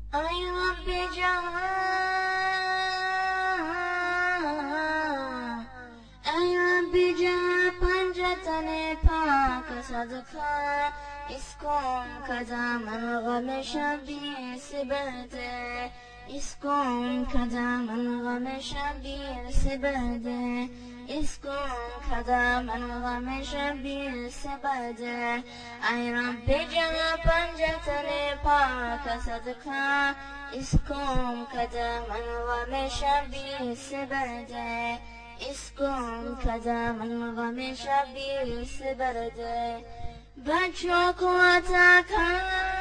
ای رب جهان، ای رب جهان پنجتن پاک صدقه اسکن کدام غم شبی سبده اسکن کدام غم شبی سبده اسکن کدام غم شبی سبده ای رب جهان پنجتن پاک صدقه اسکن کدام غم شبی سبده اسکن کدام غم شبی سبده بچو کو اتاکن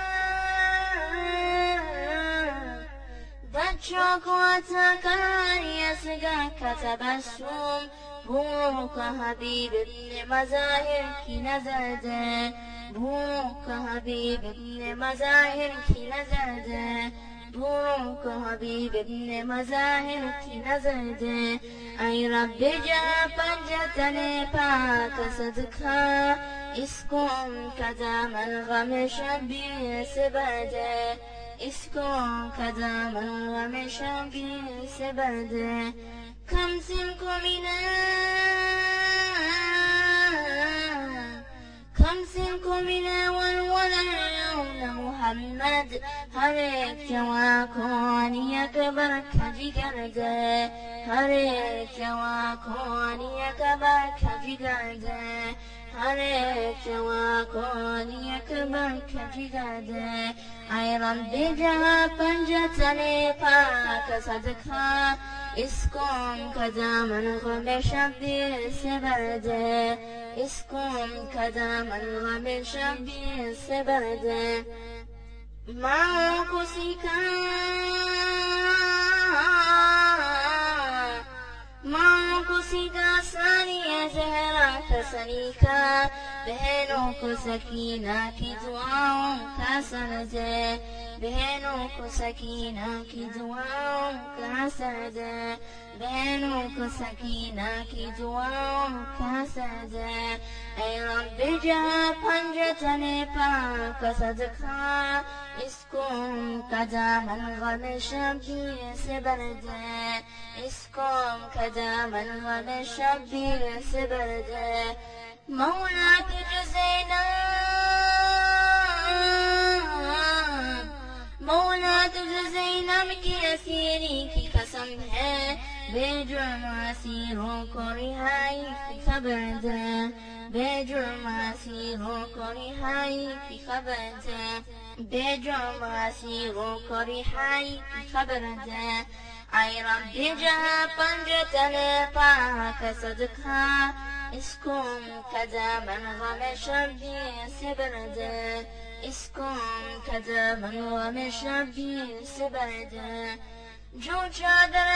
بچو کو اتاکن یسگا کتبسم بوک حبیب ابن مظاهر کی نزده بوک حبیب ابن مظاهر کی نزده بوک حبیب ابن مظاهر کی نزده ای رب جهان پنجتن پاک صدقه اسکن کدام غم شبی سبده اسکن کدام غم شبی سبده کم سنکو مینه والولد محمد هر ایک جواکانی اکبر کجی کرده هر ایک جواکانی اکبر کجی کرده هر ایک جواکانی اکبر کجی کرده ای رب جهان پنجتن پاک صدقه اسکن کدام غم شبی سبرده اسکن کدام غم شبی سبرده من کسی کا ثانی زہرا کسنی کا بہنوں کو سکینہ کی دعاؤں کا سرد بہنوں کو سکینہ کی دعاؤں کا سرد بہنوں کو سکینہ کی دعاؤں کا سرد اے رب جہاں پنجتن پاک صدقہ اسکن کدام غم شبی سبرده اسکن کدام غم شبی سبرده مولا تجھ زینب کی اسیری کی قسم ہے بے جرم اسیروں کو رہائی کی خبر دے بے جرم اسیروں کو رہائی کی خبر دے بے جرم اسیروں کو رہائی کی خبر دے ای رب جہاں پنجتن پاک صدقہ اسکن کدام غم شبی سبرده اسکن کدام غم شبی سبرده جو چادر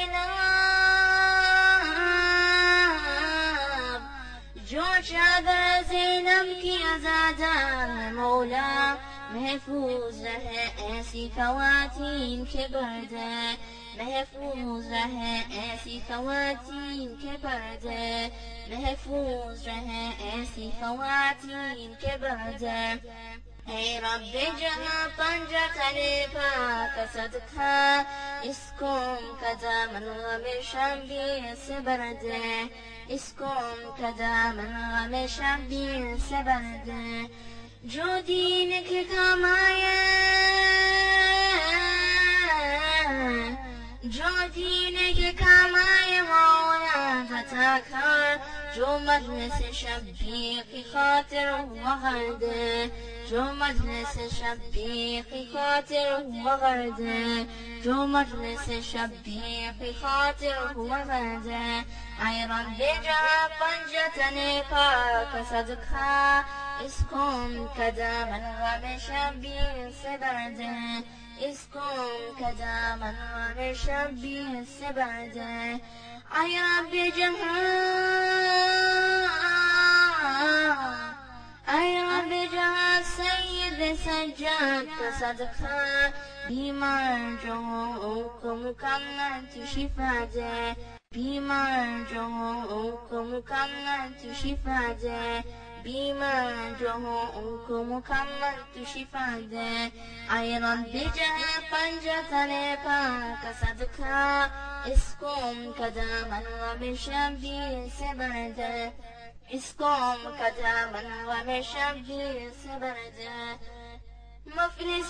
زینب کی آزادان مولا محفوظ رہے ایسی خواتین کے پردے محفوظ رہے ایسی خواتین کے پردے محفوظ رہے ایسی خواتین کے پردے اے رب جہاں پنجتن پاک صدقہ اسکن کدام غم شبی سبرده اسکن کدام غم شبی سبرده جو دین کے کام آئے جو دین کے کام آئے مولا عطا کر جو مجلس شبی کی خاطر وغرد جو مجلس شبی کی خاطر وغرد جو مجلس شبی کی خاطر وغرد ای رب جہاں پنجتن پاک صدقہ اسکن کدام غم شبی سبرده اسکن کدام غم شبی سبرده ای رب جہاں سید سجاد کا صدقہ بیمار جو کو مکمل تو شفا دے بیمار جو کو مکمل تو شفا دے بیمار جهان کو مکمل تو شفا ده ای رب جهان پنجتن پاک صدقه اسکم کدامن و بشبی سبرده اسکم کدامن و بشبی سبرده مفلس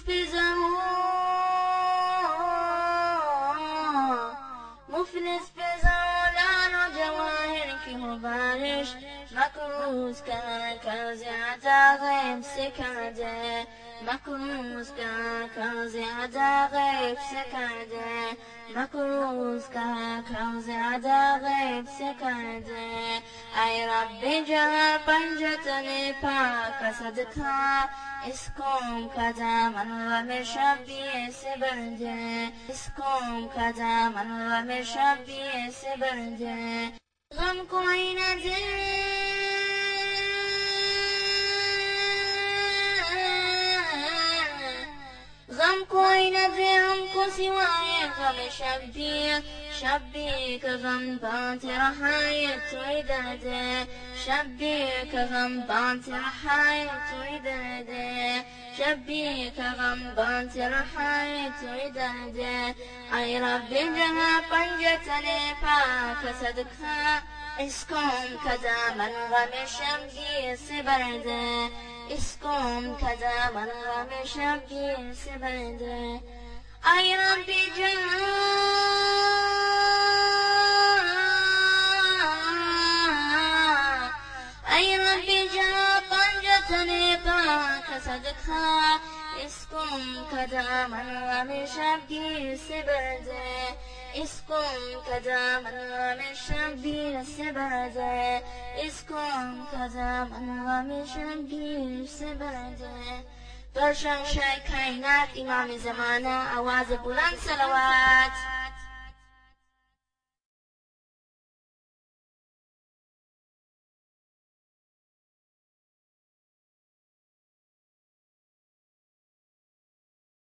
مفلس بزولان و جواهر کی مبارش مکروز کا زیادہ غیب سکھاده مکروز کا زیادہ غیب سکھاده مکروز کا زیادہ غیب سکھاده ای رب جهان پنجتن پاک صدقه اسکم کدامن و بشبی سبرده اسکم کدامن و بشبی سبرده غم کوئی نہ دے غم کوئی نہ دے ہم کو سوائے غم شبی کا غم بانت رحایت تو ادھر دے شبی کا غم بانت رحایت تو ادھر دے شبی کا غم بانت رحایت تو ادھر دے ای رب جہاں پنجتن پاک صدقہ اسکم کدامن غم شبی سبرده اسکم کدامن غم شبی سبرده ای رب جهان ای رب جهان پنجتن پاک صدقه اسکم کدامن غم شبی سبرده اسکم کدامن غم شبی سبرده اسکم کدامن غم شبی سبرده بر شمشای کائنات امام زمانه آواز بلند صلوات